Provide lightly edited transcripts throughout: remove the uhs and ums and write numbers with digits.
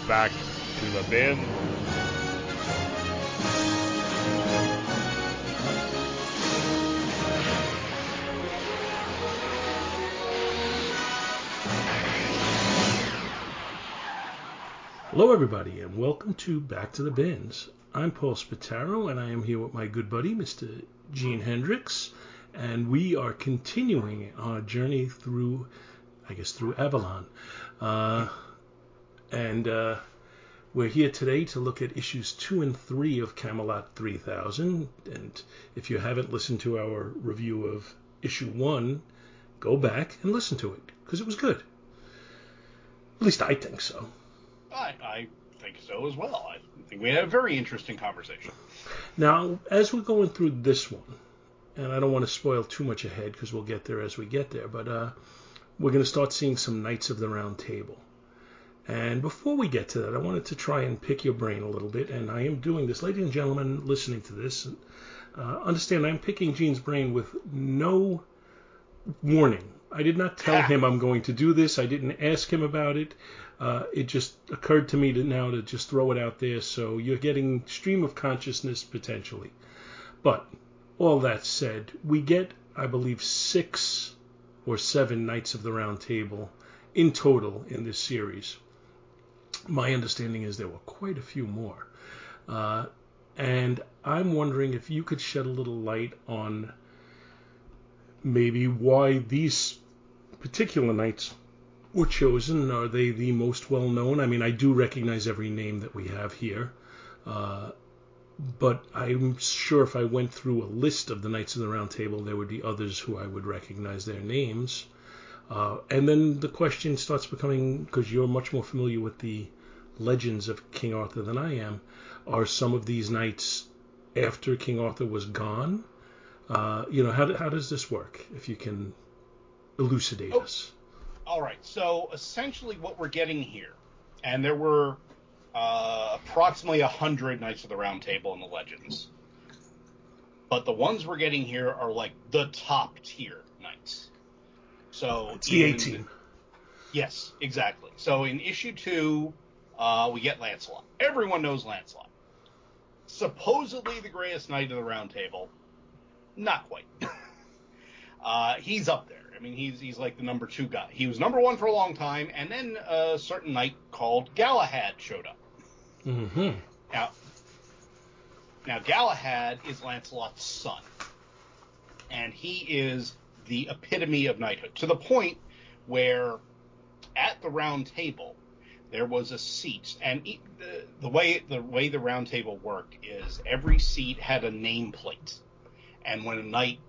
back to the bin. Hello, everybody, and welcome to Back to the Bins. I'm Paul Spataro, and I am here with my good buddy, Mr. Gene Hendricks, and we are continuing our journey through Avalon. And we're here today to look at issues 2 and 3 of Camelot 3000, and if you haven't listened to our review of issue 1, go back and listen to it, because it was good. At least I think so. I think so as well. I think we had a very interesting conversation. Now, as we're going through this one, and I don't want to spoil too much ahead because we'll get there as we get there, but we're going to start seeing some Knights of the Round Table. And before we get to that, I wanted to try and pick your brain a little bit, and I am doing this. Ladies and gentlemen listening to this, understand I'm picking Gene's brain with no warning. I did not tell him I'm going to do this. I didn't ask him about it. It just occurred to me now to just throw it out there, so you're getting stream of consciousness potentially. But all that said, we get, I believe, 6 or 7 Knights of the Round Table in total in this series. My understanding is there were quite a few more. And I'm wondering if you could shed a little light on maybe why these particular knights were chosen. Are they the most well-known? I mean, I do recognize every name that we have here, but I'm sure if I went through a list of the Knights of the Round Table, there would be others who I would recognize their names. And then the question starts becoming, because you're much more familiar with the legends of King Arthur than I am, are some of these knights after King Arthur was gone? How does this work, if you can elucidate us? All right, so essentially what we're getting here, and there were approximately 100 Knights of the Round Table in the Legends, but the ones we're getting here are like the top tier knights. So it's the 18. Yes, exactly. So in issue 2, we get Lancelot. Everyone knows Lancelot. Supposedly the greatest Knight of the Round Table. Not quite. He's up there. I mean, he's like the number 2 guy. He was number 1 for a long time, and then a certain knight called Galahad showed up. Mm-hmm. Now Galahad is Lancelot's son, and he is the epitome of knighthood, to the point where at the Round Table there was a seat, and the way the Round Table worked is every seat had a nameplate, and when a knight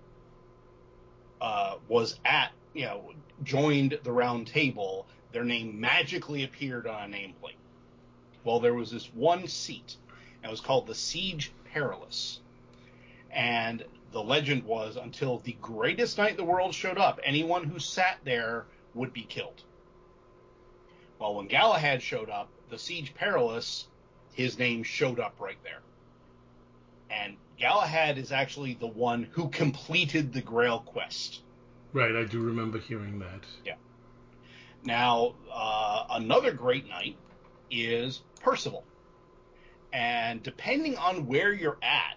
joined the Round Table, their name magically appeared on a nameplate. Well, there was this one seat, and it was called the Siege Perilous. And the legend was, until the greatest knight in the world showed up, anyone who sat there would be killed. Well, when Galahad showed up, the Siege Perilous, his name showed up right there. And Galahad is actually the one who completed the Grail quest. Right, I do remember hearing that. Yeah. Now, another great knight is Percival. And depending on where you're at,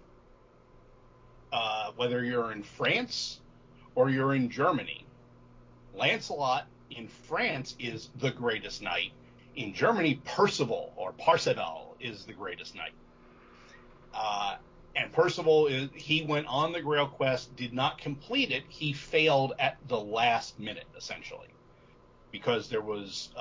whether you're in France or you're in Germany, Lancelot in France is the greatest knight. In Germany, Percival is the greatest knight. And Percival, he went on the Grail quest, did not complete it. He failed at the last minute, essentially, because there was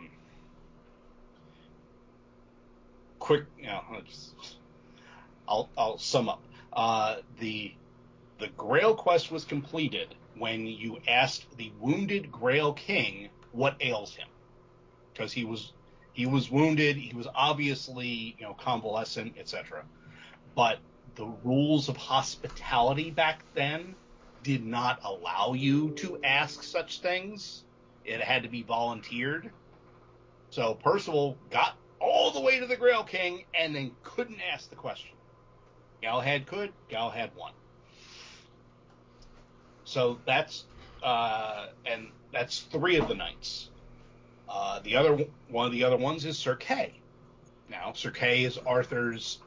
I'll sum up. The Grail quest was completed when you asked the wounded Grail King what ails him, because he was wounded. He was obviously convalescent, etc. But the rules of hospitality back then did not allow you to ask such things. It had to be volunteered. So Percival got all the way to the Grail King and then couldn't ask the question. Galahad could. Galahad won. So that's 3 of the knights. One of the other ones is Sir Kay. Now, Sir Kay is Arthur's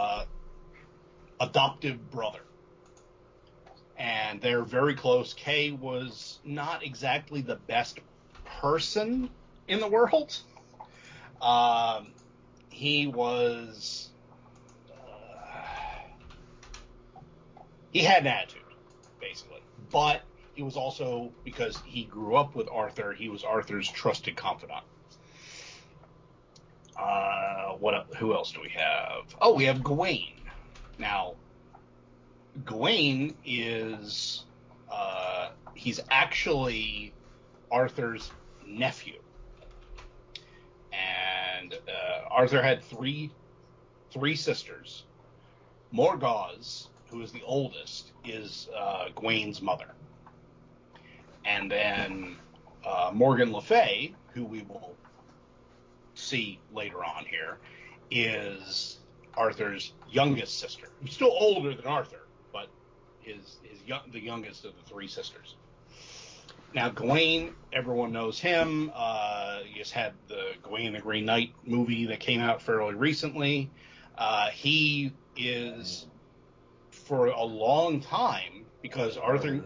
adoptive brother, and they're very close. Kay was not exactly the best person in the world. He was. He had an attitude, basically, but he was also, because he grew up with Arthur, he was Arthur's trusted confidant. Who else do we have? Oh, we have Gawain. Now, Gawain is he's actually Arthur's nephew, and Arthur had three sisters. Morgause, who is the oldest, is Gawain's mother, and then Morgan Le Fay, who we will see later on here, is Arthur's youngest sister. Still older than Arthur, but the youngest of the three sisters. Now, Gawain, everyone knows him. He just had the Gawain and the Green Knight movie that came out fairly recently. He is, for a long time, because Arthur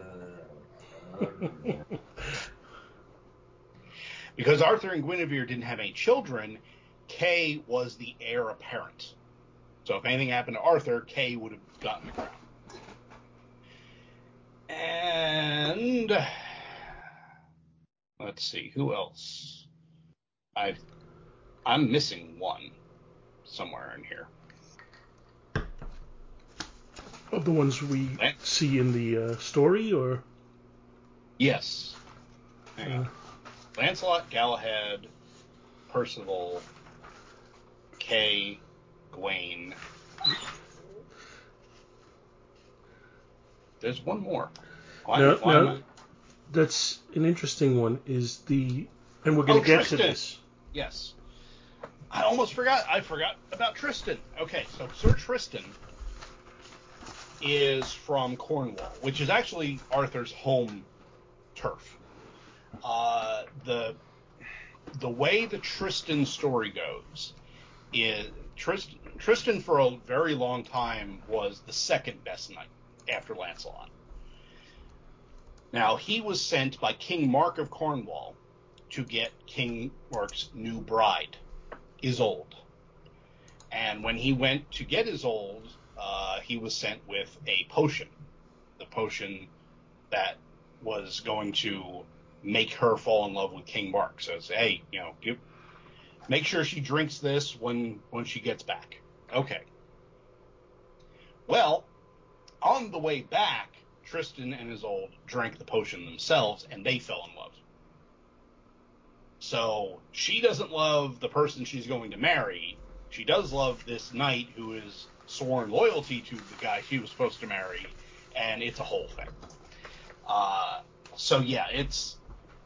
and Guinevere didn't have any children, Kay was the heir apparent. So if anything happened to Arthur, Kay would have gotten the crown. And let's see, who else? I'm missing one somewhere in here. Of the ones we see in the story, or? Yes. Hang on. Lancelot, Galahad, Percival, Kay, Gawain. There's one more. That's an interesting one. And we're going to get to this. Yes. I almost forgot. I forgot about Tristan. Okay, so Sir Tristan is from Cornwall, which is actually Arthur's home turf. The way the Tristan story goes is Tristan for a very long time was the second best knight after Lancelot. Now, he was sent by King Mark of Cornwall to get King Mark's new bride, Isolde. And when he went to get Isolde, he was sent with a potion. The potion that was going to make her fall in love with King Mark. So it's, hey, make sure she drinks this when she gets back. Okay. Well, on the way back, Tristan and Isolde drank the potion themselves, and they fell in love. So she doesn't love the person she's going to marry. She does love this knight who is sworn loyalty to the guy she was supposed to marry, and it's a whole thing. So yeah, it's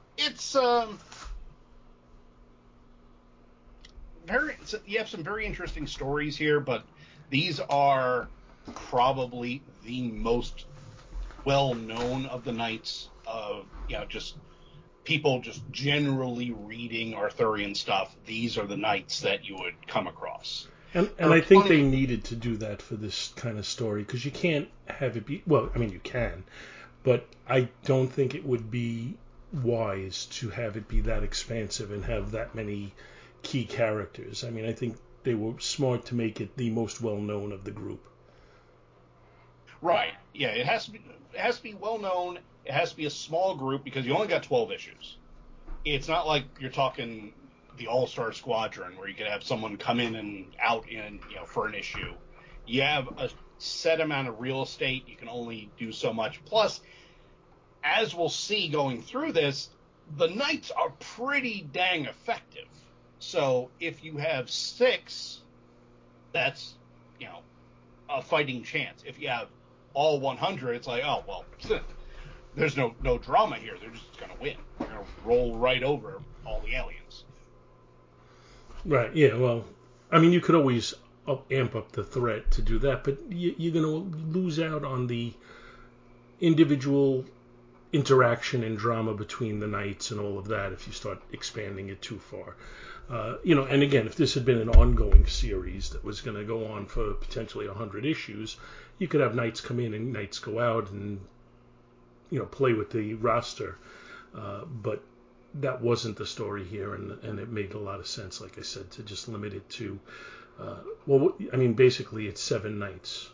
you have some very interesting stories here, but these are probably the most well-known of the knights of, just people just generally reading Arthurian stuff. These are the knights that you would come across. And I think they needed to do that for this kind of story, because you can't have it be, well, I mean, you can, but I don't think it would be wise to have it be that expansive and have that many key characters. I mean, I think they were smart to make it the most well-known of the group. Right. Yeah, it has to be well-known. It has to be a small group, because you only got 12 issues. It's not like you're talking the All-Star Squadron, where you could have someone come in and out in, for an issue. You have a set amount of real estate. You can only do so much. Plus, as we'll see going through this, the knights are pretty dang effective. So if you have 6, that's, a fighting chance. If you have all 100, it's like, oh, well, there's no drama here. They're just going to win. They're going to roll right over all the aliens. Right, yeah, well, I mean, you could always amp up the threat to do that, but you're going to lose out on the individual interaction and drama between the knights and all of that if you start expanding it too far. And again, if this had been an ongoing series that was going to go on for potentially 100 issues, you could have knights come in and knights go out and, play with the roster. But that wasn't the story here, and it made a lot of sense, like I said, to just limit it to, basically it's 7 knights.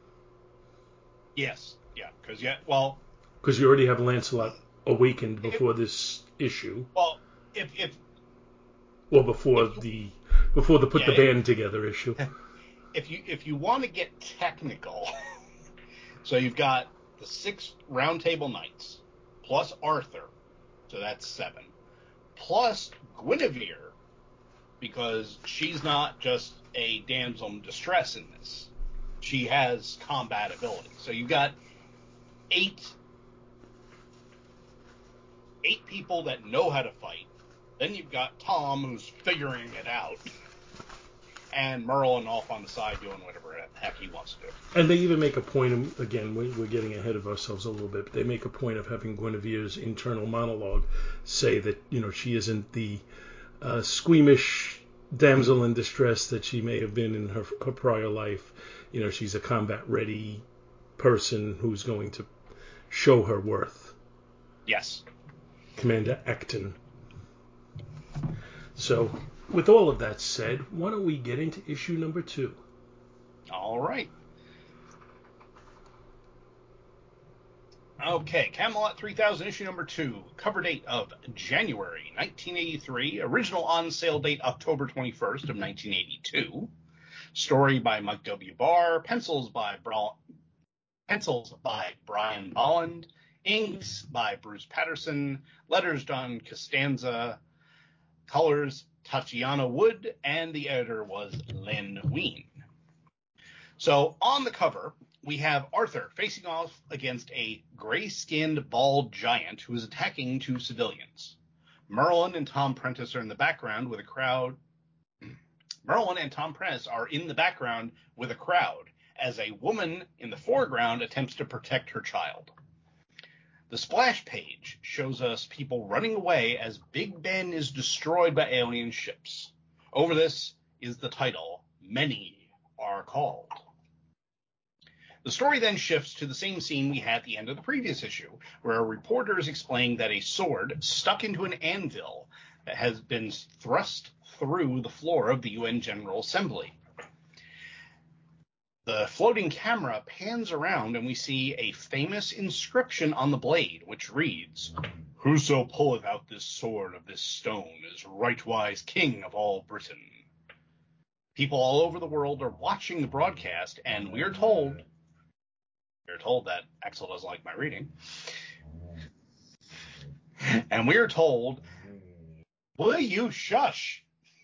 Yes, yeah, because because you already have Lancelot awakened before this issue. Well, before the put the band together issue. If you want to get technical, so you've got the 6 Round Table Knights plus Arthur, so that's 7, plus Guinevere, because she's not just a damsel in distress in this. She has combat ability. So you've got 8 people that know how to fight. Then you've got Tom, who's figuring it out, and Merlin off on the side doing whatever the heck he wants to do. And they even make a point of, again, we're getting ahead of ourselves a little bit, but they make a point of having Guinevere's internal monologue say that, she isn't the squeamish damsel in distress that she may have been in her prior life. She's a combat-ready person who's going to show her worth. Yes. Commander Acton. So, with all of that said, why don't we get into issue number 2? All right. Okay, Camelot 3000, issue number 2, cover date of January 1983, original on-sale date October 21st of 1982, story by Mike W. Barr, pencils by Brian Bolland, inks by Bruce Patterson, letters Don Costanza, colors Tatiana Wood, and the editor was Len Wein. So on the cover, we have Arthur facing off against a gray-skinned bald giant who is attacking 2 civilians. Merlin and Tom Prentice are in the background with a crowd. Merlin and Tom Prentice are in the background with a crowd as a woman in the foreground attempts to protect her child. The splash page shows us people running away as Big Ben is destroyed by alien ships. Over this is the title, Many Are Called. The story then shifts to the same scene we had at the end of the previous issue, where a reporter is explaining that a sword stuck into an anvil has been thrust through the floor of the UN General Assembly. The floating camera pans around and we see a famous inscription on the blade, which reads, "Whoso pulleth out this sword of this stone is rightwise king of all Britain." People all over the world are watching the broadcast, and we're told that Axel doesn't like my reading. And we're told, will you shush?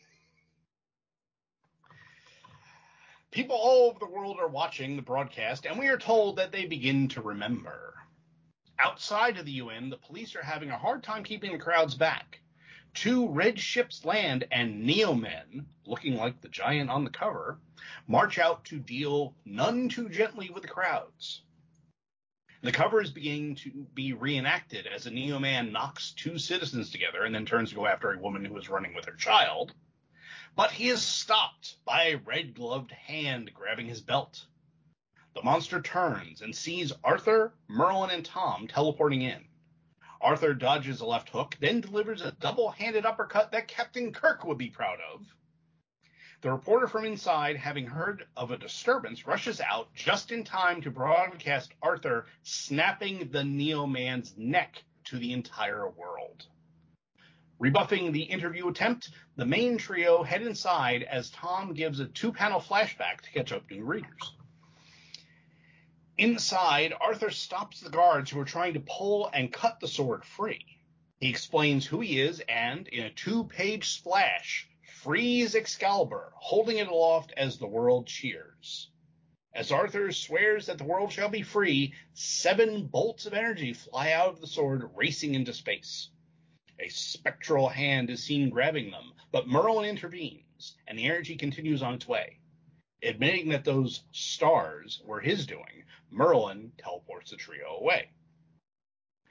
People all over the world are watching the broadcast, and we are told that they begin to remember. Outside of the UN, the police are having a hard time keeping the crowds back. 2 red ships land, and Neomen, looking like the giant on the cover, march out to deal none too gently with the crowds. The cover is beginning to be reenacted as a Neoman knocks 2 citizens together and then turns to go after a woman who is running with her child. But he is stopped by a red-gloved hand grabbing his belt. The monster turns and sees Arthur, Merlin, and Tom teleporting in. Arthur dodges a left hook, then delivers a double-handed uppercut that Captain Kirk would be proud of. The reporter from inside, having heard of a disturbance, rushes out just in time to broadcast Arthur snapping the Neoman's neck to the entire world. Rebuffing the interview attempt, the main trio head inside as Tom gives a 2-panel flashback to catch up new readers. Inside, Arthur stops the guards who are trying to pull and cut the sword free. He explains who he is and, in a 2-page splash, frees Excalibur, holding it aloft as the world cheers. As Arthur swears that the world shall be free, 7 bolts of energy fly out of the sword, racing into space. A spectral hand is seen grabbing them, but Merlin intervenes, and the energy continues on its way. Admitting that those stars were his doing, Merlin teleports the trio away.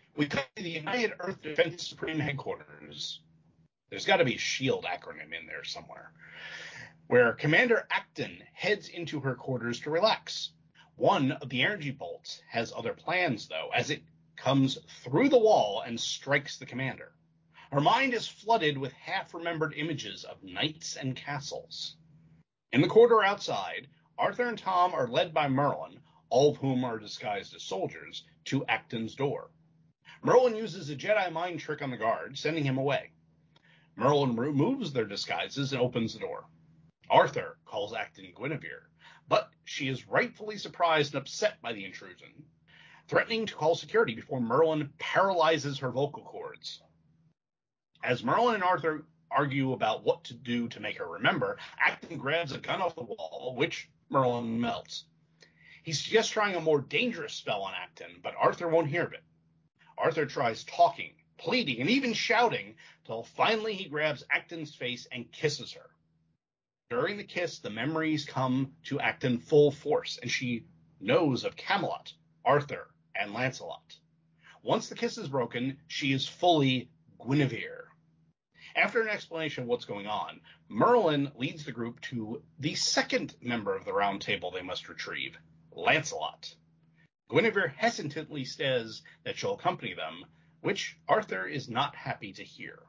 We come to the United Earth Defense Supreme Headquarters. There's got to be a SHIELD acronym in there somewhere, where Commander Acton heads into her quarters to relax. One of the energy bolts has other plans, though, as it comes through the wall and strikes the commander. Her mind is flooded with half-remembered images of knights and castles. In the corridor outside, Arthur and Tom are led by Merlin, all of whom are disguised as soldiers, to Acton's door. Merlin uses a Jedi mind trick on the guard, sending him away. Merlin removes their disguises and opens the door. Arthur calls Acton Guinevere, but she is rightfully surprised and upset by the intrusion, threatening to call security before Merlin paralyzes her vocal cords. As Merlin and Arthur argue about what to do to make her remember, Acton grabs a gun off the wall, which Merlin melts. He suggests trying a more dangerous spell on Acton, but Arthur won't hear of it. Arthur tries talking, pleading, and even shouting, till finally he grabs Acton's face and kisses her. During the kiss, the memories come to Acton full force, and she knows of Camelot, Arthur, and Lancelot. Once the kiss is broken, she is fully Guinevere. After an explanation of what's going on, Merlin leads the group to the second member of the Round Table they must retrieve, Lancelot. Guinevere hesitantly says that she'll accompany them, which Arthur is not happy to hear.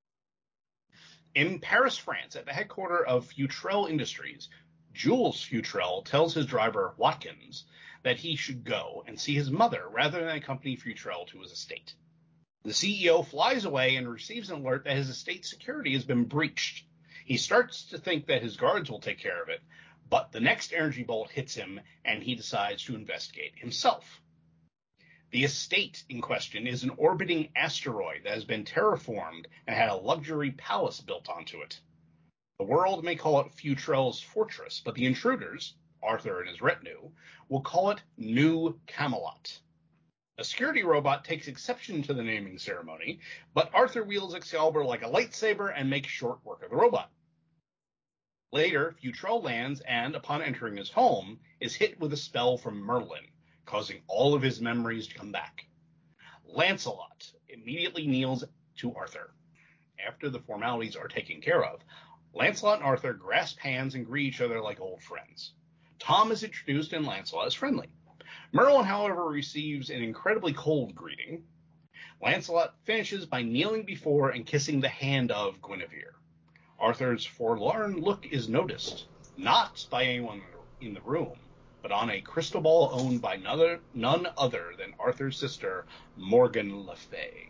In Paris, France, at the headquarters of Futrell Industries, Jules Futrell tells his driver, Watkins, that he should go and see his mother rather than accompany Futrell to his estate. The CEO flies away and receives an alert that his estate security has been breached. He starts to think that his guards will take care of it, but the next energy bolt hits him, and he decides to investigate himself. The estate in question is an orbiting asteroid that has been terraformed and had a luxury palace built onto it. The world may call it Futrell's Fortress, but the intruders, Arthur and his retinue, will call it New Camelot. A security robot takes exception to the naming ceremony, but Arthur wields Excalibur like a lightsaber and makes short work of the robot. Later, Futrell lands and, upon entering his home, is hit with a spell from Merlin, causing all of his memories to come back. Lancelot immediately kneels to Arthur. After the formalities are taken care of, Lancelot and Arthur grasp hands and greet each other like old friends. Tom is introduced and Lancelot is friendly. Merlin, however, receives an incredibly cold greeting. Lancelot finishes by kneeling before and kissing the hand of Guinevere. Arthur's forlorn look is noticed, not by anyone in the room, but on a crystal ball owned by none other than Arthur's sister, Morgan Le Fay.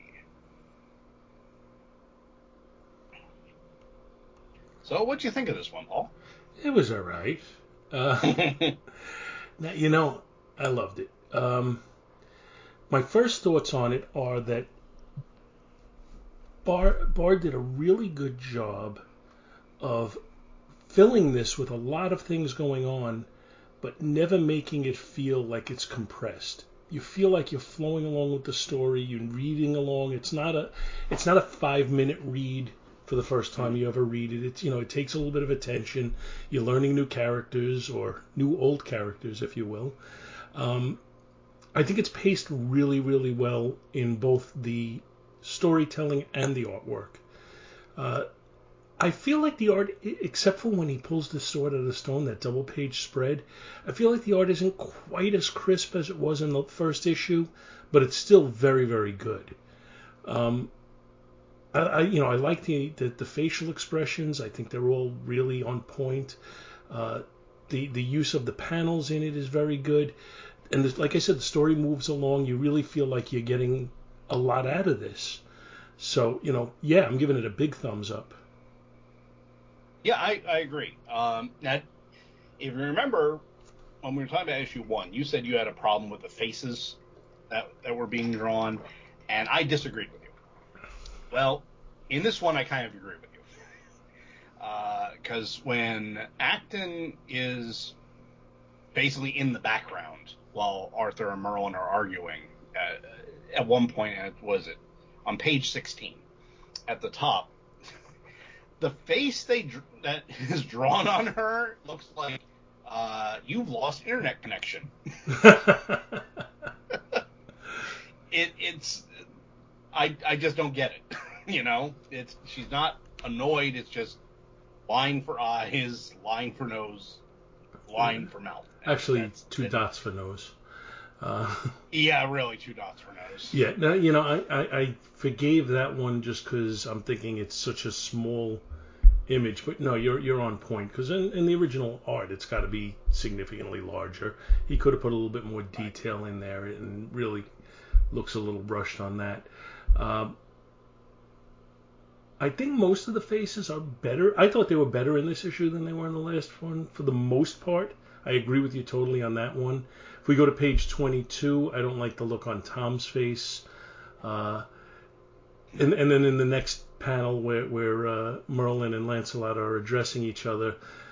So, what'd you think of this one, Paul? It was all right. Now, I loved it. My first thoughts on it are that Bard did a really good job of filling this with a lot of things going on, but never making it feel like it's compressed. You feel like you're flowing along with the story, you're reading along. It's not a 5-minute read for the first time you ever read it. It's, it takes a little bit of attention. You're learning new characters, or new old characters, if you will. I think it's paced really, really well in both the storytelling and the artwork. I feel like the art, except for when he pulls the sword out of the stone, that double-page spread, I feel like the art isn't quite as crisp as it was in the first issue, but it's still very, very good. I like the facial expressions. I think they're all really on point. The use of the panels in it is very good. And like I said, the story moves along. You really feel like you're getting a lot out of this. So, I'm giving it a big thumbs up. Yeah, I agree. Now, if you remember, when we were talking about issue 1, you said you had a problem with the faces that were being drawn, and I disagreed with you. Well, in this one, I kind of agree with you. Because when Acton is basically in the background while Arthur and Merlin are arguing, at one point, on page 16, at the top, the face that is drawn on her looks like you've lost internet connection. It's I just don't get it. She's not annoyed. It's just line for eyes, line for nose, line for mouth. Actually, two dots for nose. Yeah, really, two dots for nose. Yeah, now, I forgave that one just because I'm thinking it's such a small image, but no, you're on point because in the original art, it's got to be significantly larger. He could have put a little bit more detail in there, and really looks a little rushed on that. I think most of the faces are better. I thought they were better in this issue than they were in the last one for the most part. I agree with you totally on that one. If we go to page 22, I don't like the look on Tom's face. And then in the next panel where Merlin and Lancelot are addressing each other,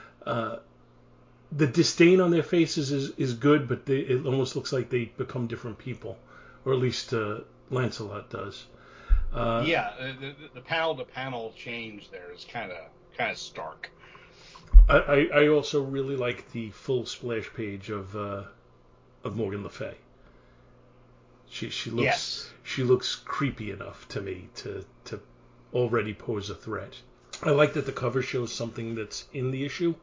the disdain on their faces is good, but it almost looks like they become different people, or at least Lancelot does. The panel to panel change there is kind of stark. I also really like the full splash page of Morgan Le Fay. She looks creepy enough to me to already pose a threat. I like that the cover shows something that's in the issue.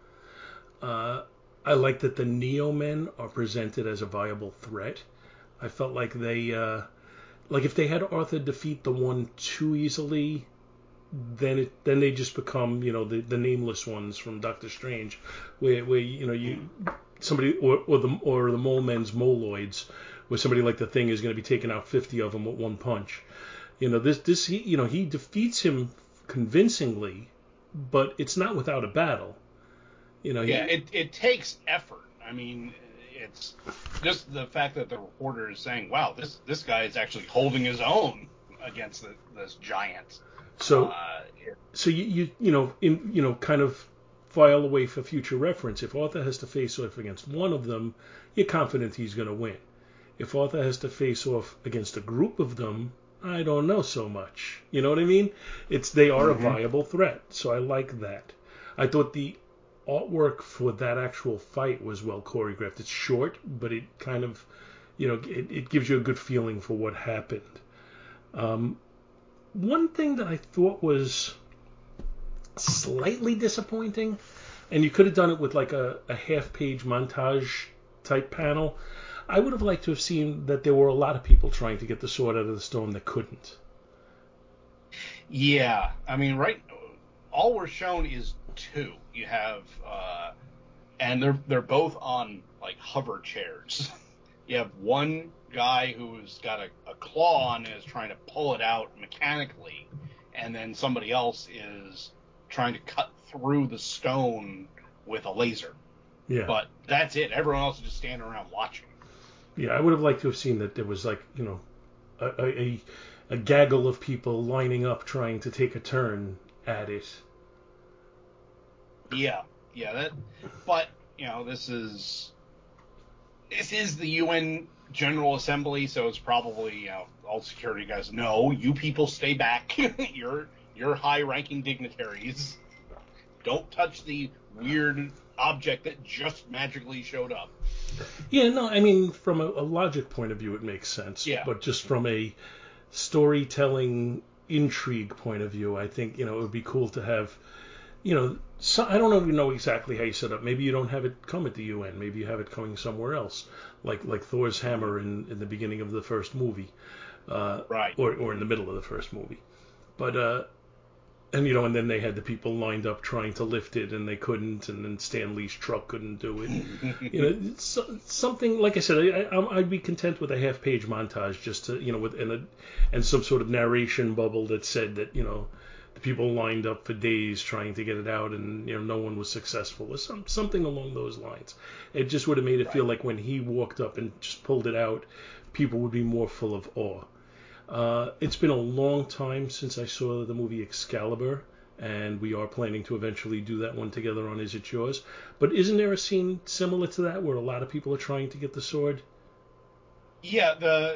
I like that the Neo Men are presented as a viable threat. I felt like they if they had Arthur defeat the One too easily, then they just become the nameless ones from Doctor Strange, where somebody or the Mole Men's Moloids, where somebody like the Thing is going to be taking out 50 of them with one punch. He defeats him convincingly, but it's not without a battle. It takes effort. I mean, it's just the fact that the reporter is saying, "Wow, this guy is actually holding his own against this giant." So you kind of file away for future reference. If Arthur has to face off against one of them, you're confident he's going to win. If Arthur has to face off against a group of them, I don't know so much. You know what I mean? They are a viable threat, so I like that. I thought the artwork for that actual fight was well choreographed. It's short, but it kind of, it gives you a good feeling for what happened. One thing that I thought was slightly disappointing, and you could have done it with like a half-page montage type panel, I would have liked to have seen that there were a lot of people trying to get the sword out of the stone that couldn't. Yeah, I mean, all we're shown is two. You have, and they're both on like hover chairs. You have one guy who's got a claw on and is trying to pull it out mechanically, and then somebody else is trying to cut through the stone with a laser. Yeah. But that's it. Everyone else is just standing around watching. Yeah, I would have liked to have seen that there was like, a gaggle of people lining up trying to take a turn at it. Yeah, but this is the UN General Assembly, so it's probably all security guys. No, you people stay back. you're high-ranking dignitaries. Don't touch the weird object that just magically showed up. Yeah, no, I mean from a logic point of view, it makes sense. Yeah. But just from a storytelling intrigue point of view, I think it would be cool to have. So I don't even know exactly how you set up. Maybe you don't have it come at the UN. Maybe you have it coming somewhere else, like Thor's hammer in the beginning of the first movie, right? Or in the middle of the first movie. But and then they had the people lined up trying to lift it and they couldn't, and then Stan Lee's truck couldn't do it. It's something like I said. I'd be content with a half-page montage just to with and some sort of narration bubble that said that the people lined up for days trying to get it out, and no one was successful, or something along those lines. It just would have made it feel like when he walked up and just pulled it out, people would be more full of awe. It's been a long time since I saw the movie Excalibur, and we are planning to eventually do that one together on Is It Yours? But isn't there a scene similar to that where a lot of people are trying to get the sword? Yeah,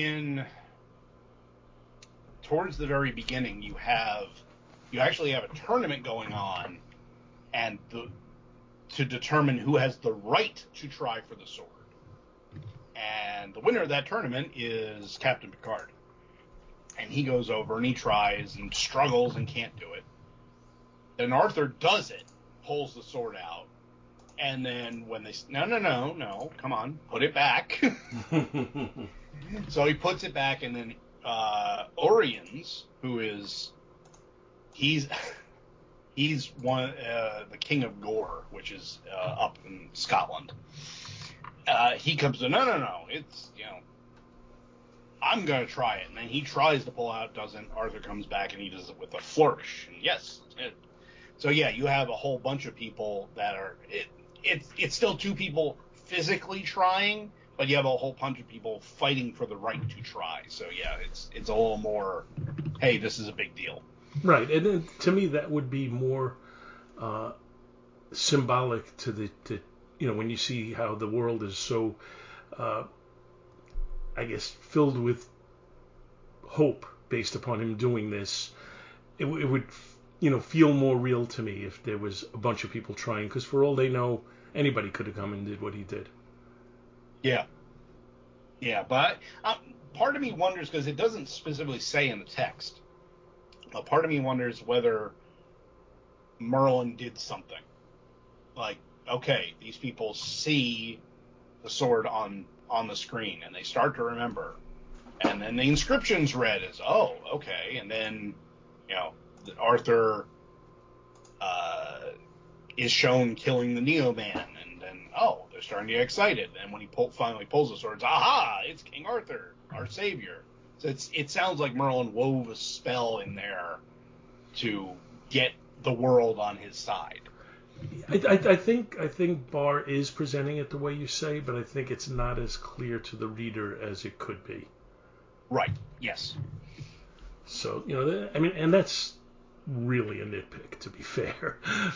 towards the very beginning, you actually have a tournament going on, and to determine who has the right to try for the sword. And the winner of that tournament is Captain Picard. And he goes over and he tries and struggles and can't do it. Then Arthur does it, pulls the sword out. And then when they... No, come on, put it back. So he puts it back, and then Oriens, who is... He's one the King of Gore, which is up in Scotland. He comes in, no, it's, I'm going to try it. And then he tries to pull out, doesn't. Arthur comes back, and he does it with a flourish. And yes. So, yeah, you have a whole bunch of people that are... It's still two people physically trying, but you have a whole bunch of people fighting for the right to try. So, yeah, it's a little more, hey, this is a big deal. Right. And then, to me, that would be more symbolic to when you see how the world is so... I guess, filled with hope based upon him doing this, it would, feel more real to me if there was a bunch of people trying, because for all they know, anybody could have come and did what he did. Yeah. Yeah, but part of me wonders, because it doesn't specifically say in the text, part of me wonders whether Merlin did something. Like, okay, these people see the sword on the screen, and they start to remember. And then the inscription's read as, oh, okay. And then, Arthur is shown killing the Neo-Man. And then, oh, they're starting to get excited. And when he finally pulls the sword, it's, aha, it's King Arthur, our savior. So it sounds like Merlin wove a spell in there to get the world on his side. I think Barr is presenting it the way you say, but I think it's not as clear to the reader as it could be. Right. Yes. So and that's really a nitpick, to be fair.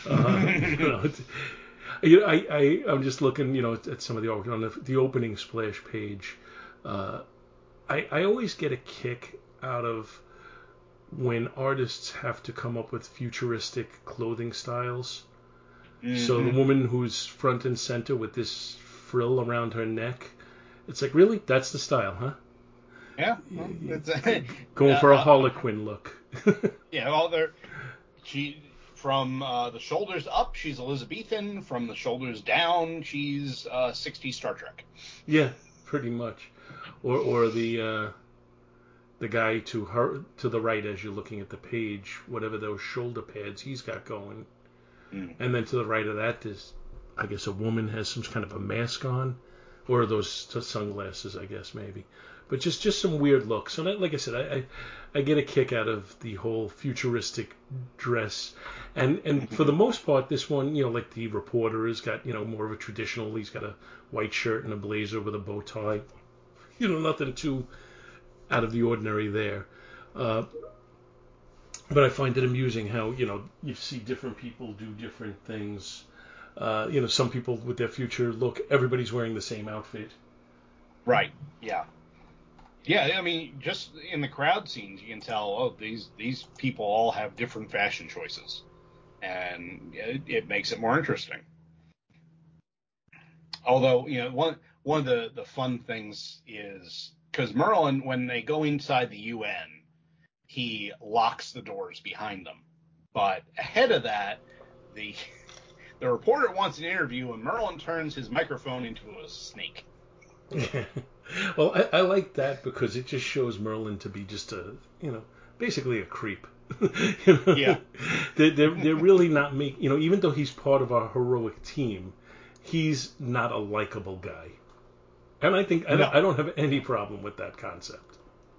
I'm just looking, at some of the artwork on the opening splash page. I always get a kick out of when artists have to come up with futuristic clothing styles. Mm-hmm. So the woman who's front and center with this frill around her neck, it's like, really? That's the style, huh? Yeah. Well, going for a Harlequin look. Yeah, well, from the shoulders up, she's Elizabethan. From the shoulders down, she's 60s Star Trek. Yeah, pretty much. Or the guy to the right as you're looking at the page, whatever those shoulder pads he's got going. And then to the right of that, there's, I guess, a woman has some kind of a mask on, or those sunglasses, I guess, maybe. But just some weird looks. So, like I said, I get a kick out of the whole futuristic dress. And for the most part, this one, like the reporter has got, more of a traditional, he's got a white shirt and a blazer with a bow tie. Nothing too out of the ordinary there. But I find it amusing how, you see different people do different things. Some people with their future look, everybody's wearing the same outfit. Right, yeah. Yeah, I mean, just in the crowd scenes, you can tell, these people all have different fashion choices. And it makes it more interesting. Although, one of the fun things is, because Merlin, when they go inside the UN, he locks the doors behind them. But ahead of that, the reporter wants an interview, and Merlin turns his microphone into a snake. Well, I like that because it just shows Merlin to be just basically a creep. Yeah. They're really not even though he's part of our heroic team, he's not a likable guy. And I think I don't have any problem with that concept.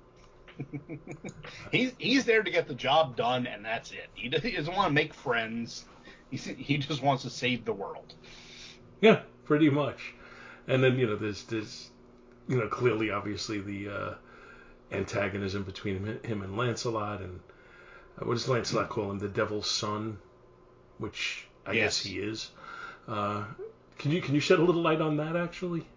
He's there to get the job done, and that's it. He doesn't want to make friends. He just wants to save the world. Yeah, pretty much. And then there's clearly, obviously, the antagonism between him and Lancelot, and what does Lancelot call him? The Devil's Son, which I guess he is. Can you shed a little light on that, actually?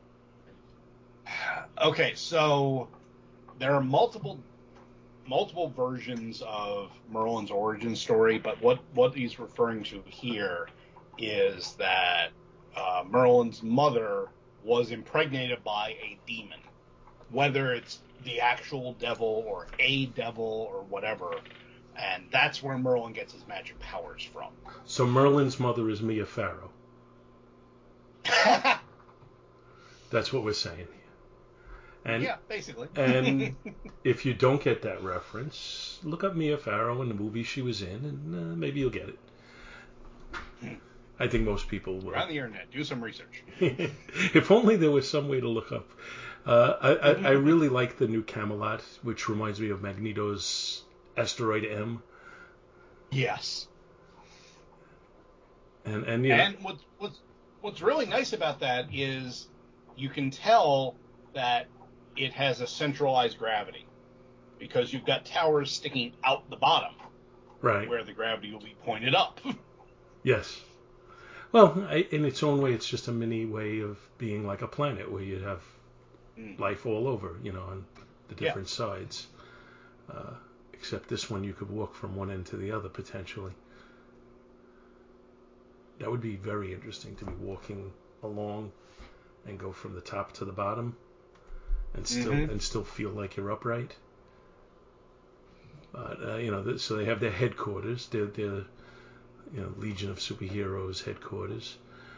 Okay, so there are multiple versions of Merlin's origin story, but what he's referring to here is that Merlin's mother was impregnated by a demon, whether it's the actual devil or a devil or whatever. And that's where Merlin gets his magic powers from. So Merlin's mother is Mia Farrow. That's what we're saying here. And, yeah, basically. And if you don't get that reference, look up Mia Farrow and the movie she was in, and maybe you'll get it. I think most people will. On the internet, do some research. If only there was some way to look up. I really like the new Camelot, which reminds me of Magneto's Asteroid M. Yes. And you know, and what's really nice about that is you can tell that it has a centralized gravity because you've got towers sticking out the bottom, right, where the gravity will be pointed up. Yes. Well, in its own way, it's just a mini way of being like a planet where you have life all over, on the different sides. Except this one, you could walk from one end to the other potentially. That would be very interesting to be walking along and go from the top to the bottom and still feel like you're upright. But so they have their headquarters. They're Legion of Superheroes headquarters,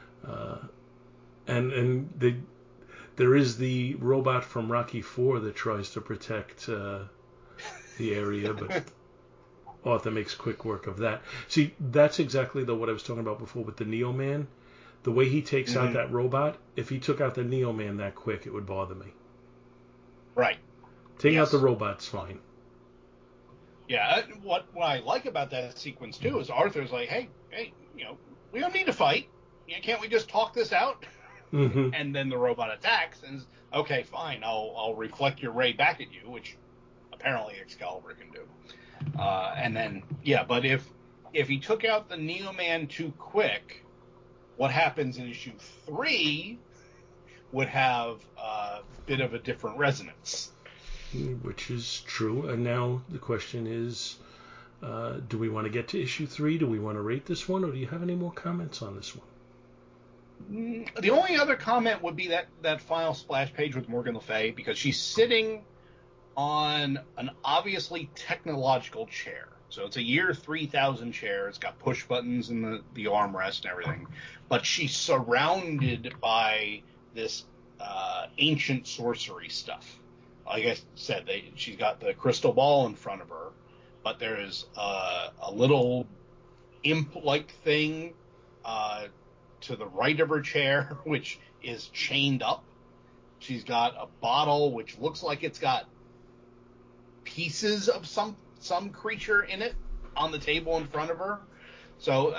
and there is the robot from Rocky IV that tries to protect the area, but Arthur makes quick work of that. See, that's exactly what I was talking about before with the Neo Man. The way he takes out that robot, if he took out the Neo Man that quick, it would bother me. Right. Taking out the robot's fine. Yeah, what I like about that sequence too is Arthur's like, hey, we don't need to fight. Can't we just talk this out? Mm-hmm. And then the robot attacks and is, okay, fine, I'll reflect your ray back at you, which apparently Excalibur can do. And then but if he took out the Neo Man too quick, what happens in issue 3 would have a bit of a different resonance. Which is true. And now the question is, do we want to get to issue 3? Do we want to rate this one? Or do you have any more comments on this one? The only other comment would be that final splash page with Morgan Le Fay, because she's sitting on an obviously technological chair. So it's a year 3000 chair. It's got push buttons in the armrest and everything. But she's surrounded by this ancient sorcery stuff. Like I said, she's got the crystal ball in front of her, but there's a little imp-like thing to the right of her chair, which is chained up. She's got a bottle which looks like it's got pieces of some creature in it on the table in front of her. So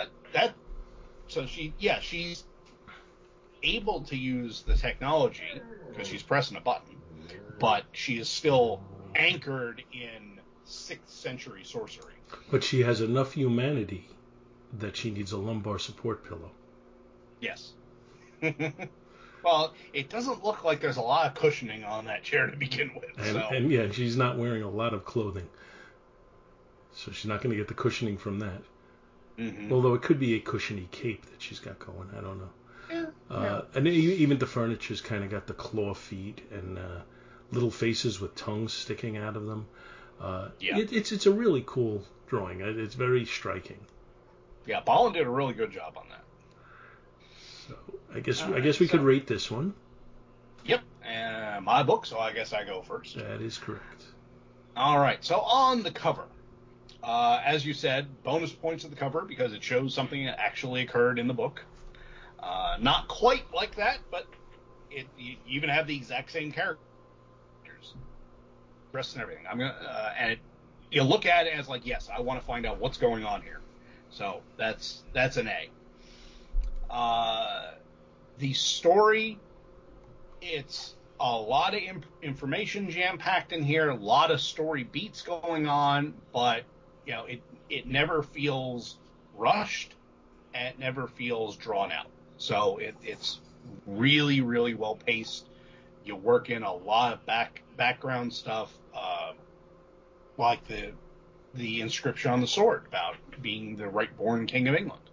she's able to use the technology because she's pressing a button, but she is still anchored in 6th century sorcery. But she has enough humanity that she needs a lumbar support pillow. Yes. Well, it doesn't look like there's a lot of cushioning on that chair to begin with. And she's not wearing a lot of clothing. So she's not going to get the cushioning from that. Mm-hmm. Although it could be a cushiony cape that she's got going. I don't know. Yeah. And even the furniture's kind of got the claw feet and little faces with tongues sticking out of them. It's a really cool drawing. It's very striking. Yeah, Bolland did a really good job on that. So I guess we could rate this one. Yep, my book, so I guess I go first. That is correct. All right, so on the cover, as you said, bonus points at the cover because it shows something that actually occurred in the book. Not quite like that, but you even have the exact same characters, dress and everything. You look at it as like, yes, I want to find out what's going on here. So that's an A. The story, it's a lot of information jam-packed in here, a lot of story beats going on, but it never feels rushed and it never feels drawn out. So it's really, really well paced. You work in a lot of background stuff, like the inscription on the sword about being the right-born King of England.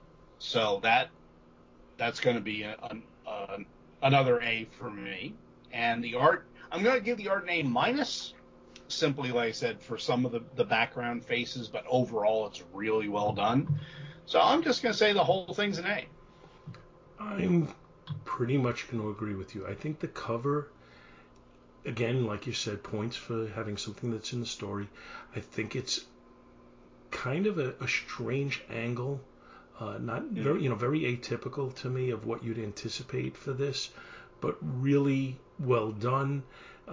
So that's going to be another A for me. And the art, I'm going to give the art an A minus, simply like I said, for some of the background faces, but overall it's really well done. So I'm just going to say the whole thing's an A. I'm pretty much going to agree with you. I think the cover, again, like you said, points for having something that's in the story. I think it's kind of a strange angle, not very, very atypical to me of what you'd anticipate for this, but really well done.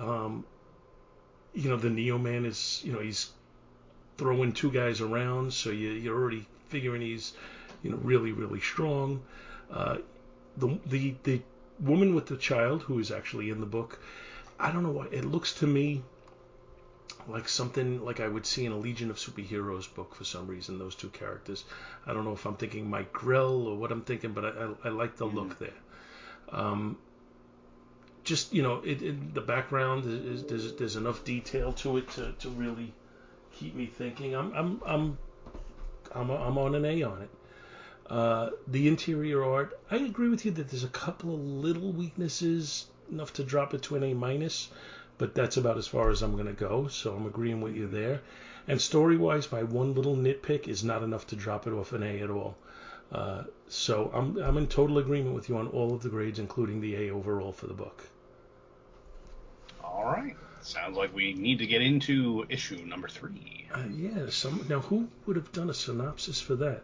The Neo Man is, he's throwing two guys around, so you're already figuring he's, really, really strong. The woman with the child, who is actually in the book, I don't know why, it looks to me like something like I would see in a Legion of Superheroes book for some reason, those two characters. I don't know if I'm thinking Mike Grell or what I'm thinking, but I like the look there. Just, the background, there's enough detail to it to really keep me thinking. I'm on an A on it. The interior art, I agree with you that there's a couple of little weaknesses, enough to drop it to an A minus, but that's about as far as I'm going to go, so I'm agreeing with you there. And story-wise, my one little nitpick is not enough to drop it off an A at all. So I'm in total agreement with you on all of the grades, including the A overall for the book. All right. Sounds like we need to get into issue number 3. Now who would have done a synopsis for that?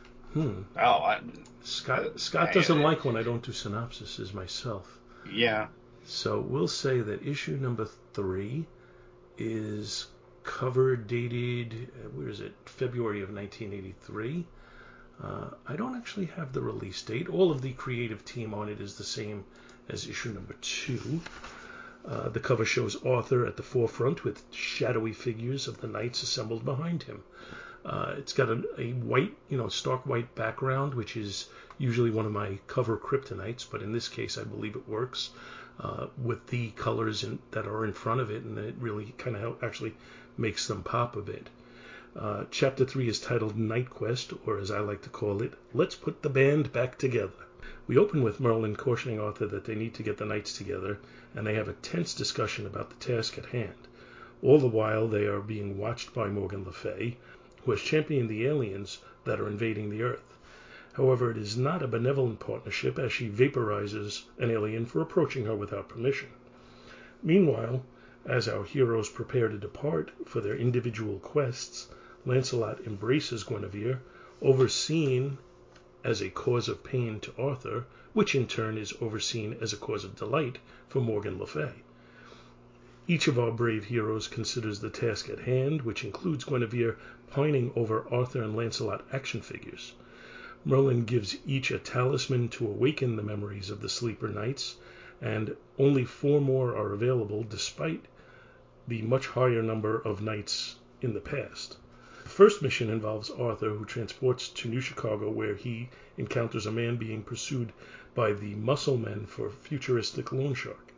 Scott doesn't like when I don't do synopsises myself. Yeah. So we'll say that issue number 3 is cover dated, where is it? February of 1983. I don't actually have the release date. All of the creative team on it is the same as issue number 2. The cover shows Arthur at the forefront with shadowy figures of the knights assembled behind him. It's got a white, stark white background, which is usually one of my cover kryptonites, but in this case I believe it works with the colors that are in front of it, and it really kind of actually makes them pop a bit. Chapter 3 is titled Night Quest, or as I like to call it, Let's Put the Band Back Together. We open with Merlin cautioning Arthur that they need to get the knights together, and they have a tense discussion about the task at hand. All the while, they are being watched by Morgan Le Fay, who has championed the aliens that are invading the Earth. However, it is not a benevolent partnership, as she vaporizes an alien for approaching her without permission. Meanwhile, as our heroes prepare to depart for their individual quests, Lancelot embraces Guinevere, overseen as a cause of pain to Arthur, which in turn is overseen as a cause of delight for Morgan Le Fay. Each of our brave heroes considers the task at hand, which includes Guinevere pining over Arthur and Lancelot action figures. Merlin gives each a talisman to awaken the memories of the sleeper knights, and only 4 more are available despite the much higher number of knights in the past. The first mission involves Arthur, who transports to New Chicago, where he encounters a man being pursued by the Muscle Men for futuristic loan shark.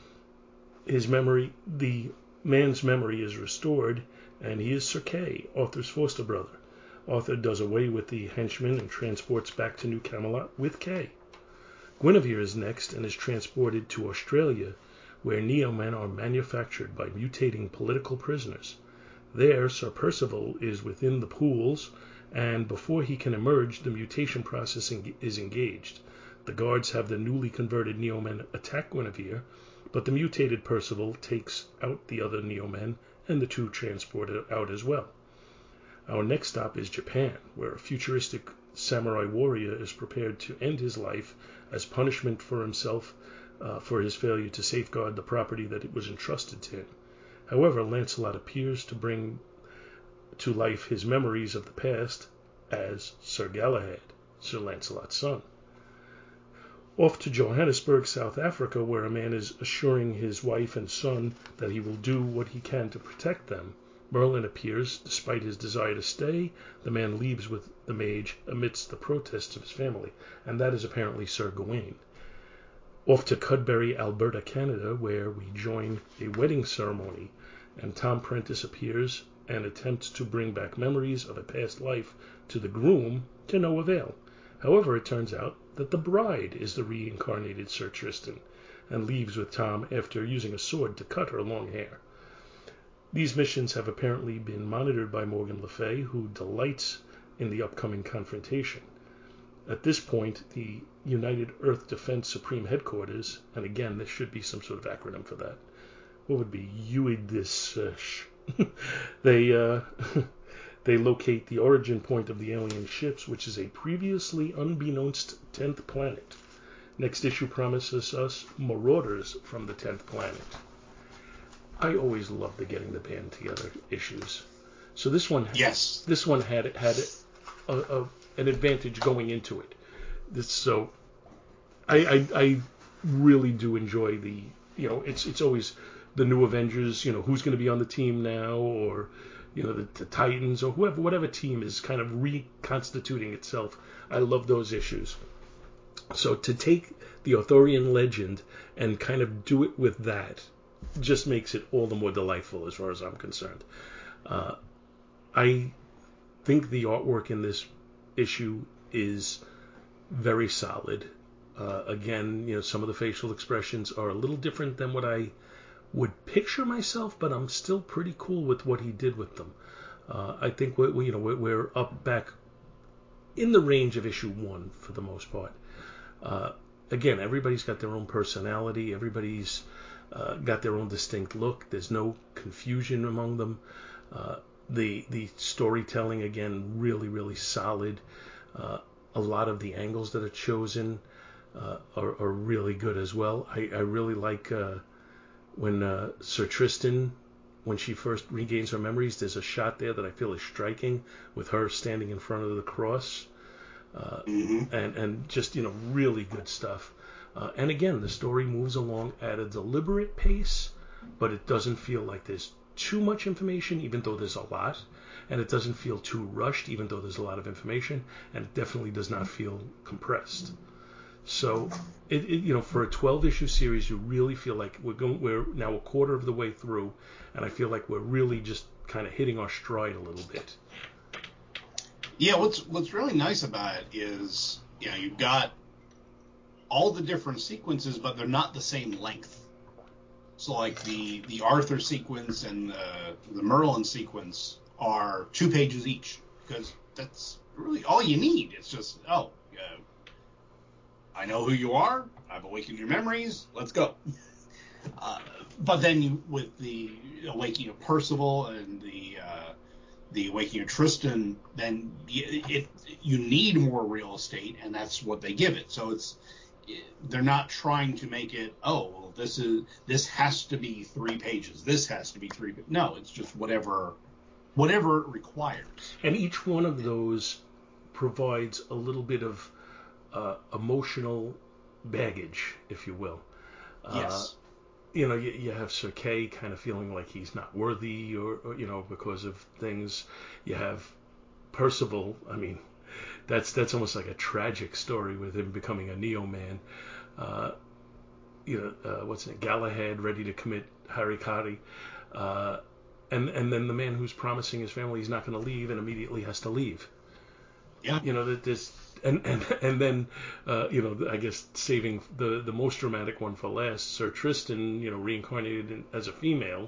The man's memory is restored, and he is Sir Kay, Arthur's foster brother. Arthur does away with the henchman and transports back to New Camelot with Kay. Guinevere is next and is transported to Australia, where Neo-Men are manufactured by mutating political prisoners. There, Sir Percival is within the pools, and before he can emerge, the mutation process is engaged. The guards have the newly converted Neo-Men attack Guinevere, but the mutated Percival takes out the other Neo-Men, and the two transport out as well. Our next stop is Japan, where a futuristic samurai warrior is prepared to end his life as punishment for himself for his failure to safeguard the property that it was entrusted to him. However, Lancelot appears to bring to life his memories of the past as Sir Galahad, Sir Lancelot's son. Off to Johannesburg, South Africa, where a man is assuring his wife and son that he will do what he can to protect them. Merlin appears. Despite his desire to stay, the man leaves with the mage amidst the protests of his family, and that is apparently Sir Gawain. Off to Cudbury, Alberta, Canada, where we join a wedding ceremony, and Tom Prentice appears and attempts to bring back memories of a past life to the groom, to no avail. However, it turns out that the bride is the reincarnated Sir Tristan and leaves with Tom after using a sword to cut her long hair. These missions have apparently been monitored by Morgan Le Fay, who delights in the upcoming confrontation. At this point, the United Earth Defense Supreme Headquarters, and again, this should be some sort of acronym for that. What would be UIDIS? They locate the origin point of the alien ships, which is a previously unbeknownst 10th planet. Next issue promises us marauders from the 10th planet. I always loved the Getting the Band Together issues. So this one had an advantage going into it. I really do enjoy the, it's always the new Avengers, who's going to be on the team now, or the Titans, or whatever team is kind of reconstituting itself. I love those issues. So to take the Arthurian legend and kind of do it with that just makes it all the more delightful as far as I'm concerned. I think the artwork in this issue is very solid. Again, some of the facial expressions are a little different than what I would picture myself, but I'm still pretty cool with what he did with them. I think we're up back in the range of issue 1 for the most part. Again, everybody's got their own personality. Everybody's got their own distinct look. There's no confusion among them. The storytelling, again, really, really solid. A lot of the angles that are chosen are really good as well. I really like when Sir Tristan, when she first regains her memories, there's a shot there that I feel is striking with her standing in front of the cross. And just, really good stuff. And again, the story moves along at a deliberate pace, but it doesn't feel like there's too much information, even though there's a lot. And it doesn't feel too rushed, even though there's a lot of information. And it definitely does not feel compressed. So, for a 12-issue series, you really feel like we're now a quarter of the way through, and I feel like we're really just kind of hitting our stride a little bit. Yeah, what's really nice about it is, you've got all the different sequences, but they're not the same length. So, like the Arthur sequence and the Merlin sequence are 2 pages each, because that's really all you need. It's just, I know who you are. I've awakened your memories. Let's go. But then with the awakening of Percival and the awakening of Tristan, then you need more real estate, and that's what they give it. So they're not trying to make it, this has to be 3 pages. This has to be 3. No, it's just whatever it requires. And each one of those provides a little bit of emotional baggage, if you will. Yes. You have Sir Kay kind of feeling like he's not worthy, or because of things. You have Percival. I mean, that's almost like a tragic story with him becoming a Neo-Man. What's it? Galahad ready to commit harikari, and then the man who's promising his family he's not going to leave and immediately has to leave. Yeah. That this. And then I guess saving the most dramatic one for last, Sir Tristan, reincarnated as a female,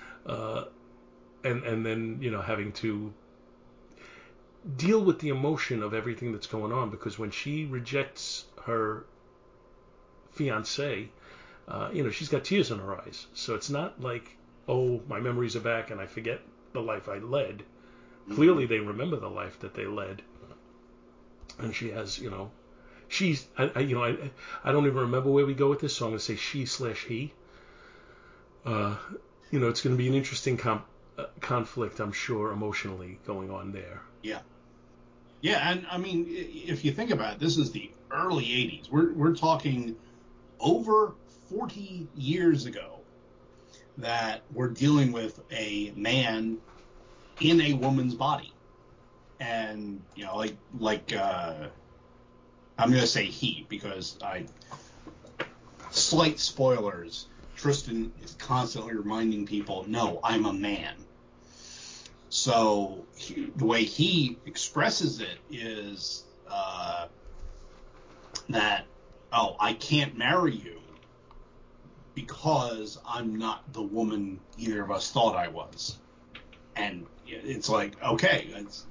and then having to deal with the emotion of everything that's going on, because when she rejects her fiance, she's got tears in her eyes. So it's not like, my memories are back and I forget the life I led. Mm-hmm. Clearly they remember the life that they led. And she has, she's, I don't even remember where we go with this, so I'm going to say she/he. It's going to be an interesting conflict, I'm sure, emotionally going on there. Yeah. Yeah, and I mean, if you think about it, this is the early 80s. We're talking over 40 years ago that we're dealing with a man in a woman's body. And, I'm going to say he, because slight spoilers, Tristan is constantly reminding people, no, I'm a man. So the way he expresses it is, that, oh, I can't marry you because I'm not the woman either of us thought I was. And it's like, okay,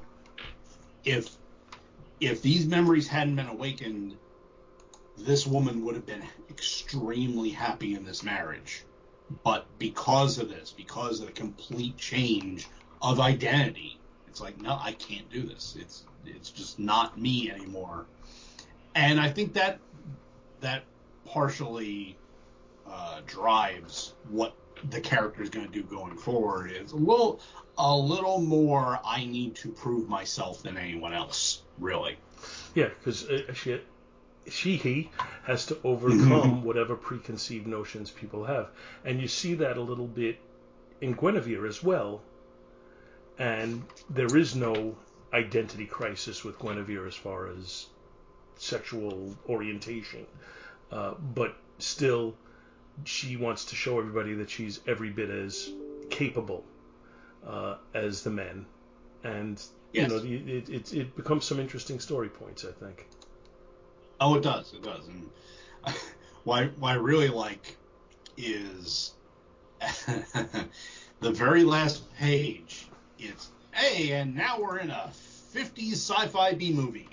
if these memories hadn't been awakened, this woman would have been extremely happy in this marriage. But because of this, because of the complete change of identity, it's like, no, I can't do this. It's just not me anymore. And I think that partially drives what the character is going to do going forward. Is a little more, I need to prove myself than anyone else, really. Yeah, because he has to overcome whatever preconceived notions people have. And you see that a little bit in Guinevere as well. And there is no identity crisis with Guinevere as far as sexual orientation. But still, she wants to show everybody that she's every bit as capable as the men. And, yes. It becomes some interesting story points, I think. Oh, it does. It does. And what I really like is the very last page. It's, hey, and now we're in a 50s sci-fi B movie.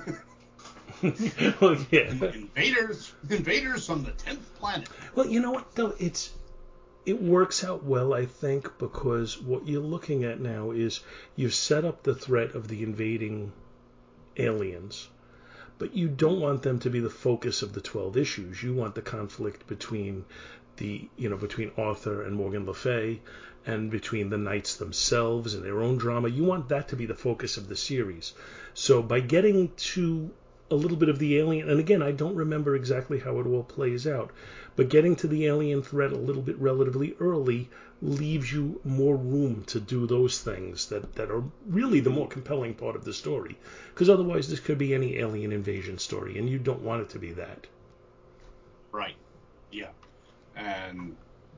Well, yeah. Invaders from the 10th planet. Well, you know what, though? It works out well, I think, because what you're looking at now is you've set up the threat of the invading aliens, but you don't want them to be the focus of the 12 issues. You want the conflict between between Arthur and Morgan Le Fay, and between the knights themselves and their own drama. You want that to be the focus of the series. So by getting to a little bit of the alien, and again, I don't remember exactly how it all plays out, but getting to the alien threat a little bit relatively early leaves you more room to do those things that are really the more compelling part of the story. Because otherwise, this could be any alien invasion story, and you don't want it to be that. Right. Yeah. And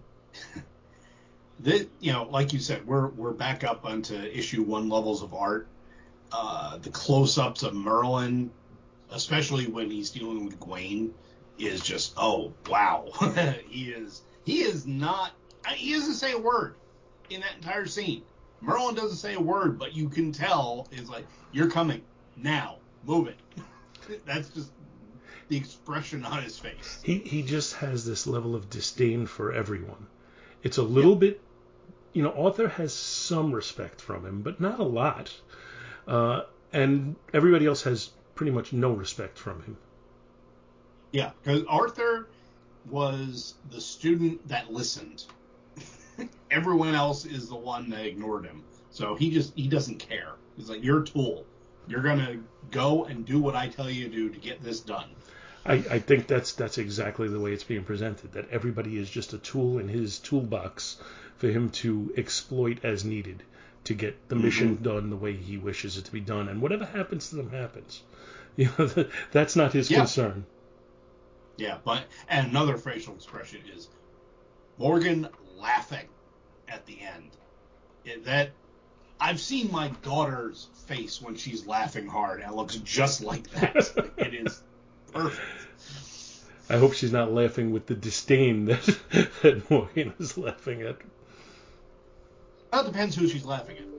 this, like you said, we're back up onto issue 1 levels of art. The close-ups of Merlin, especially when he's dealing with Gwaine, is just, oh wow. he doesn't say a word in that entire scene. Merlin doesn't say a word, but you can tell it's like, you're coming now, move it. That's just the expression on his face. He just has this level of disdain for everyone. It's a little bit, Arthur has some respect from him, but not a lot. And everybody else has pretty much no respect from him. Yeah, because Arthur was the student that listened. Everyone else is the one that ignored him. So he doesn't care. He's like, you're a tool. You're going to go and do what I tell you to do to get this done. I think that's exactly the way it's being presented, that everybody is just a tool in his toolbox for him to exploit as needed to get the mission done the way he wishes it to be done. And whatever happens to them happens. That's not his concern. Yeah, and another facial expression is Morgan laughing at the end. I've seen my daughter's face when she's laughing hard, and it looks just like that. It is perfect. I hope she's not laughing with the disdain that Morgan is laughing at. Well, it depends who she's laughing at.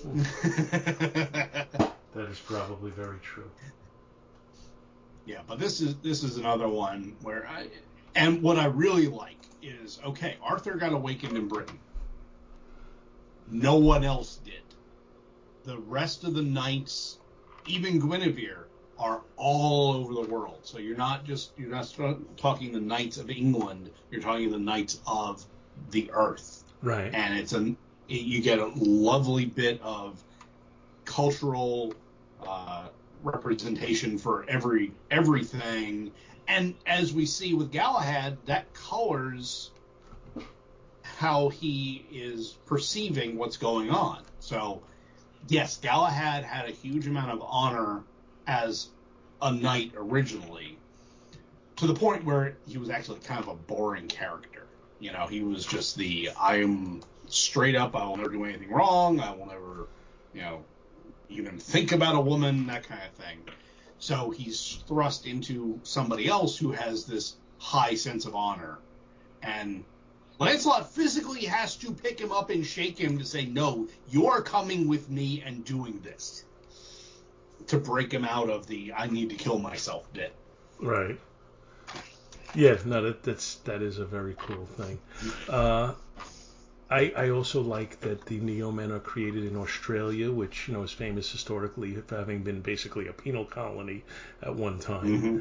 That is probably very true. Yeah, but this is another one where and what I really like is, okay, Arthur got awakened in Britain. No one else did. The rest of the knights, even Guinevere, are all over the world. So you're not talking the knights of England. You're talking the knights of the earth. Right. And you get a lovely bit of cultural representation for everything. And as we see with Galahad, that colors how he is perceiving what's going on. So, yes, Galahad had a huge amount of honor as a knight originally, to the point where he was actually kind of a boring character. He was just I'm straight up, I will never do anything wrong, I will never, even think about a woman, that kind of thing. So he's thrust into somebody else who has this high sense of honor. And Lancelot physically has to pick him up and shake him to say, no, you're coming with me and doing this. To break him out of the I need to kill myself bit. Right. Yeah, no, that is a very cool thing. I also like that the Neomen are created in Australia, which is famous historically for having been basically a penal colony at one time.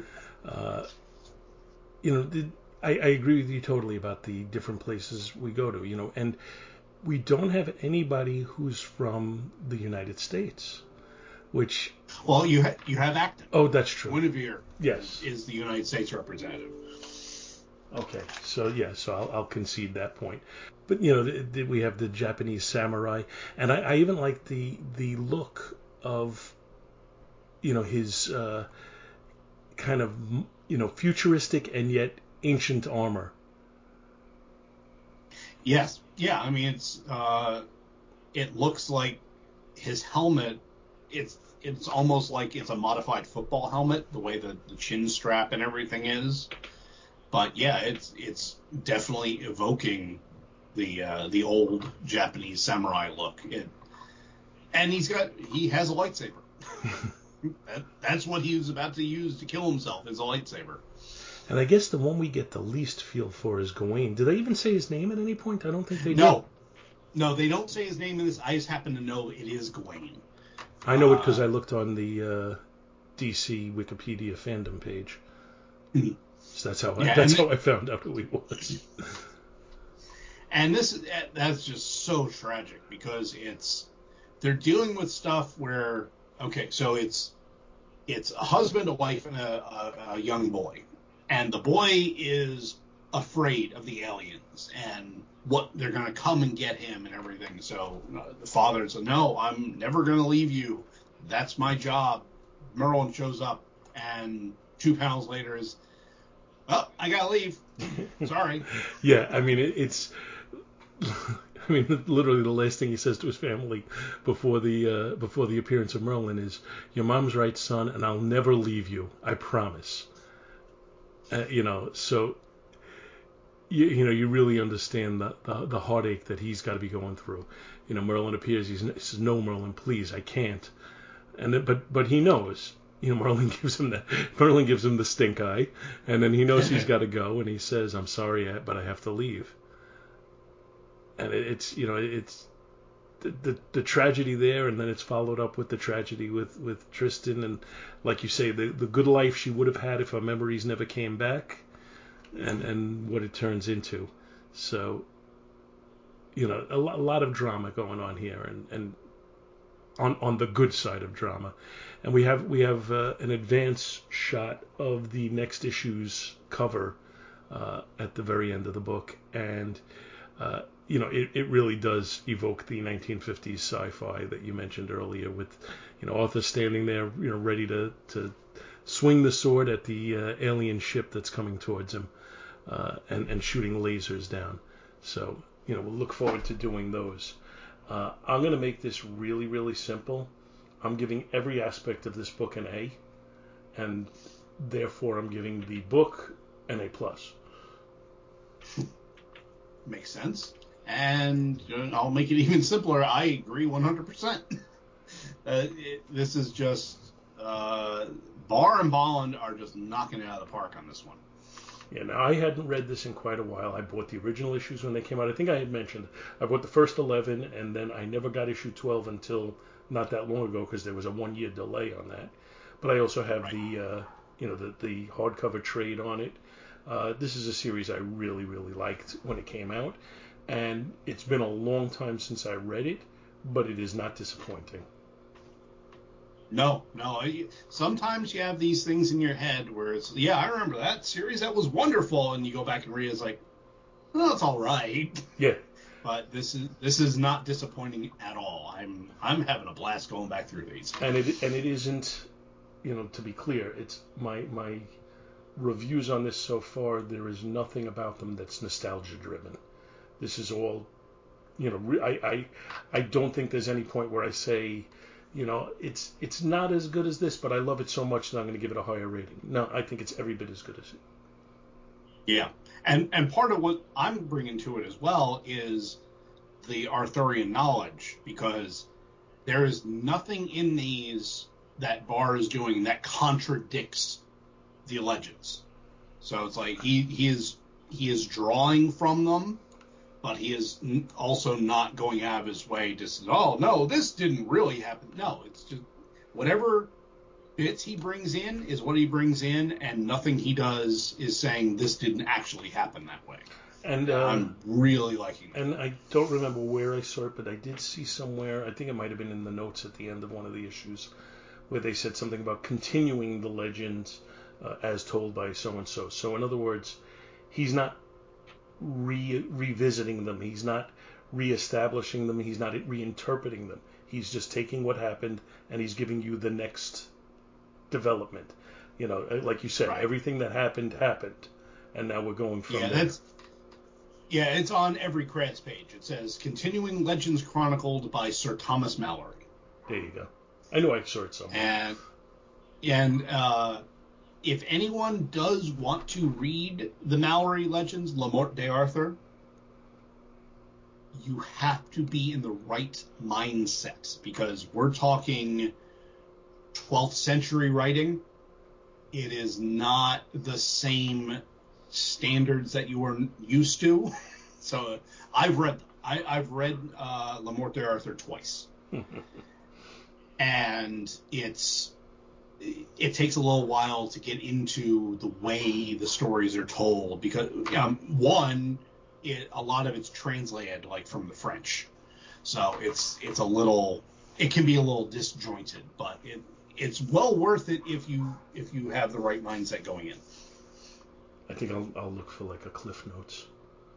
Mm-hmm. I agree with you totally about the different places we go to, and we don't have anybody who's from the United States, which... Well, you have Acton. Oh, that's true. Guinevere yes. is the United States representative. Okay, so I'll concede that point. But we have the Japanese samurai, and I even like the look of his kind of futuristic and yet ancient armor. Yes, yeah. I mean, it looks like his helmet. It's almost like it's a modified football helmet, the way the chin strap and everything is. But yeah, it's definitely evoking the old Japanese samurai look. And he has a lightsaber. That's what he was about to use to kill himself, is a lightsaber. And I guess the one we get the least feel for is Gawain. Did they even say his name at any point? I don't think they did. No, they don't say his name in this. I just happen to know it is Gawain. I know it because I looked on the DC Wikipedia fandom page. So that's how I found out who he was. And that's just so tragic because they're dealing with stuff where, okay, so it's a husband, a wife, and a young boy, and the boy is afraid of the aliens and what they're going to come and get him and everything. So the father says, "No, I'm never going to leave you. That's my job." Merlin shows up, and 2 panels later is, "Oh, I gotta leave. Sorry." Yeah, I mean it's. I mean, literally the last thing he says to his family before the appearance of Merlin is, "Your mom's right, son, and I'll never leave you. I promise." So you really understand the heartache that he's got to be going through. Merlin appears. He says, "No, Merlin, please, I can't." But he knows. Merlin gives him the stink eye, and then he knows he's got to go, and he says, "I'm sorry, but I have to leave." And it's the tragedy there, and then it's followed up with the tragedy with Tristan, and like you say, the good life she would have had if her memories never came back, and what it turns into. So, a lot of drama going on here, and on the good side of drama. And we have an advance shot of the next issue's cover at the very end of the book, and it really does evoke the 1950s sci-fi that you mentioned earlier, with Arthur standing there, ready to swing the sword at the alien ship that's coming towards him, and shooting lasers down. So we'll look forward to doing those. I'm going to make this really, really simple. I'm giving every aspect of this book an A, and therefore I'm giving the book an A+. Makes sense. And I'll make it even simpler. I agree 100%. This is just Barr and Bolland are just knocking it out of the park on this one. Yeah, now I hadn't read this in quite a while. I bought the original issues when they came out. I think I had mentioned I bought the first 11, and then I never got issue 12 until not that long ago because there was a 1-year delay on that. But I also have the hardcover trade on it. This is a series I really, really liked when it came out, and it's been a long time since I read it, but it is not disappointing. No. Sometimes you have these things in your head where it's, yeah, I remember that series, that was wonderful, and you go back and read it, it's like, well, it's all right. Yeah. But this is not disappointing at all. I'm having a blast going back through these. And it isn't, to be clear, it's my reviews on this so far, there is nothing about them that's nostalgia driven. This is all, I don't think there's any point where I say, it's not as good as this, but I love it so much that I'm going to give it a higher rating. No, I think it's every bit as good as it. Yeah, and part of what I'm bringing to it as well is the Arthurian knowledge, because there is nothing in these that Barr is doing that contradicts the legends. So it's like he is drawing from them, but he is also not going out of his way to say, oh, no, this didn't really happen. No, it's just whatever bits he brings in is what he brings in, and nothing he does is saying this didn't actually happen that way. And I'm really liking that. And I don't remember where I saw it, but I did see somewhere, I think it might have been in the notes at the end of one of the issues, where they said something about continuing the legends as told by so-and-so. So in other words, he's not revisiting them. He's not reestablishing them. He's not reinterpreting them. He's just taking what happened and he's giving you the next development. Like you said, right. Everything that happened, and now we're going from there. It's on every credits page. It says, Continuing Legends Chronicled by Sir Thomas Mallory. There you go. I knew I saw it somewhere. And if anyone does want to read the Mallory Legends, La Morte d'Arthur, you have to be in the right mindset, because we're talking 12th century writing. It is not the same standards that you are used to. So I've read La Morte d'Arthur twice. And it takes a little while to get into the way the stories are told, because a lot of it's translated like from the French, so it can be a little disjointed, but it's well worth it if you have the right mindset going in. I think I'll look for like a Cliff Notes.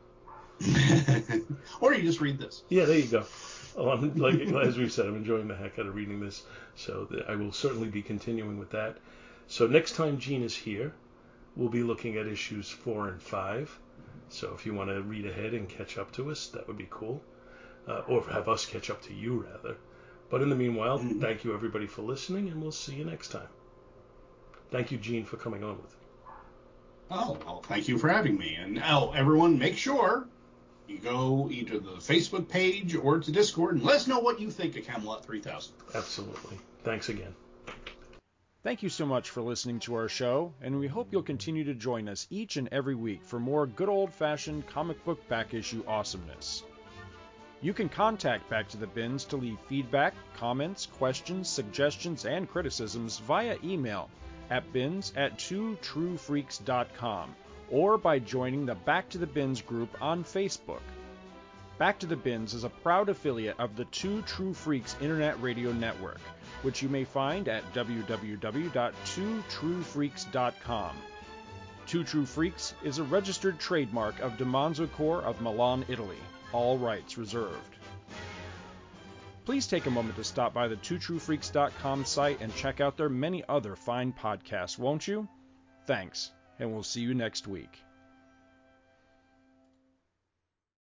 Or you just read this. Yeah, there you go. As we've said, I'm enjoying the heck out of reading this, so I will certainly be continuing with that. So next time Gene is here, we'll be looking at issues 4 and 5. So if you want to read ahead and catch up to us, that would be cool. Or have us catch up to you, rather. But in the meanwhile, Thank you everybody for listening, and we'll see you next time. Thank you, Gene, for coming on with me. Oh, well, thank you for having me. And everyone, make sure you go either to the Facebook page or to Discord and let us know what you think of Camelot 3000. Absolutely. Thanks again. Thank you so much for listening to our show, and we hope you'll continue to join us each and every week for more good old-fashioned comic book back issue awesomeness. You can contact Back to the Bins to leave feedback, comments, questions, suggestions, and criticisms via email at bins@twotruefreaks.com or by joining the Back to the Bins group on Facebook. Back to the Bins is a proud affiliate of the Two True Freaks Internet Radio Network, which you may find at www.twotruefreaks.com. Two True Freaks is a registered trademark of DiManzo Corps of Milan, Italy. All rights reserved. Please take a moment to stop by the twotruefreaks.com site and check out their many other fine podcasts, won't you? Thanks, and we'll see you next week.